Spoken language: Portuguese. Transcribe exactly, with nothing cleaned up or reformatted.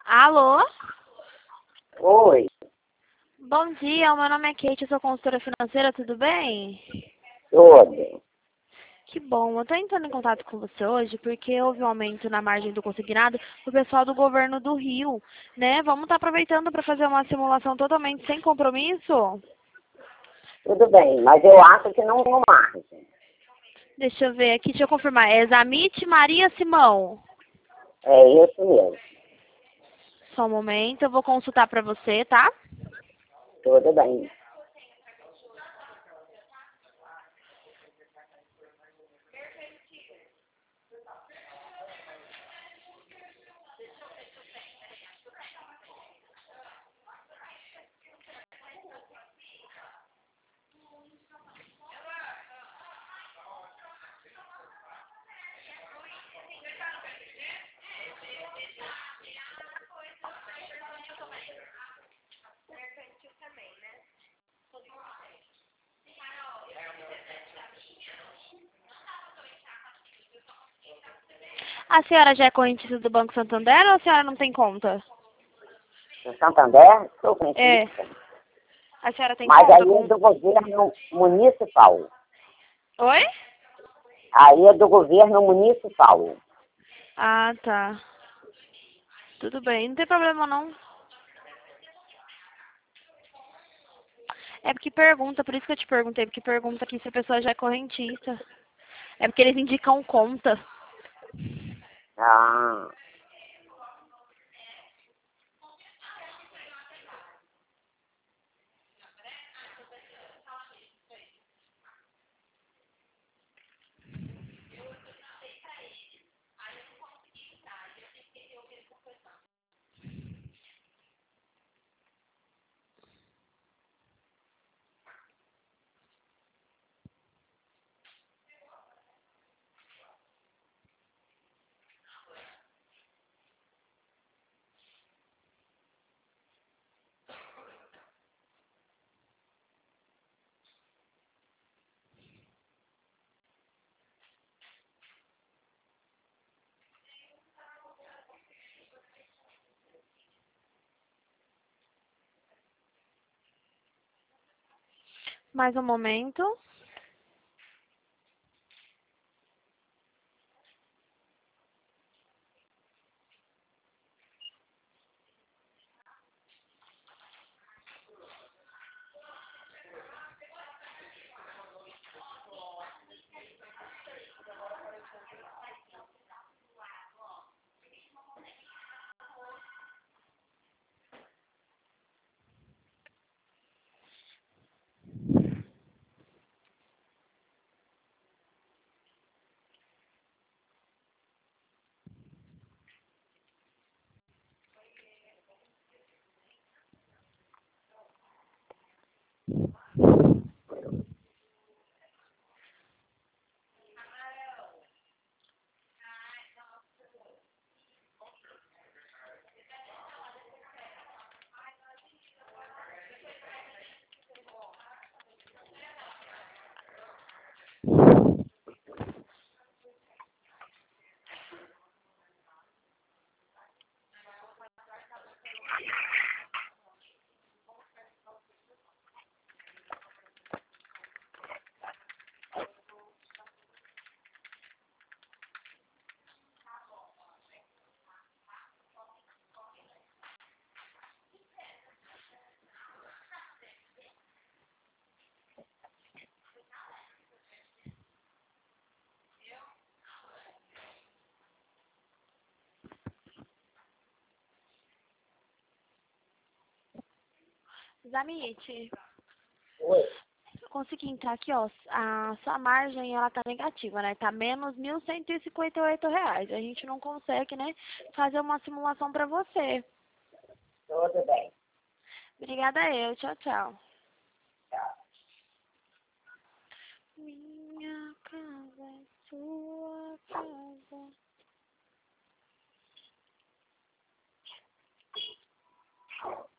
Alô? Oi, Bom dia, meu nome é Kate, eu sou consultora financeira, tudo bem? tudo. Que bom, eu estou entrando em contato com você hoje porque houve um aumento na margem do consignado do pessoal do governo do Rio, né? Vamos estar aproveitando para fazer uma simulação totalmente sem compromisso? Tudo bem, mas eu acho que não tem margem. Deixa eu ver aqui, deixa eu confirmar. É Zamite Maria Simão. É isso mesmo. Só um momento, eu vou consultar para você, tá? Tudo bem. A senhora já é correntista do Banco Santander ou a senhora não tem conta? No Santander, sou É. cientista. A senhora tem Mas conta aí é com... do governo municipal. Oi? Aí é do governo municipal. Ah, tá. Tudo bem, não tem problema não. É porque pergunta, por isso que eu te perguntei, porque pergunta aqui se a pessoa já é correntista. É porque eles indicam conta. Ah, Mais um momento. Zamite, oi. eu consegui entrar aqui, ó. A sua margem, ela tá negativa, né? Tá menos mil cento e cinquenta e oito reais. A gente não consegue, né, fazer uma simulação pra você. Tudo bem. Obrigada eu. Tchau, tchau. Tchau. Minha casa é sua casa.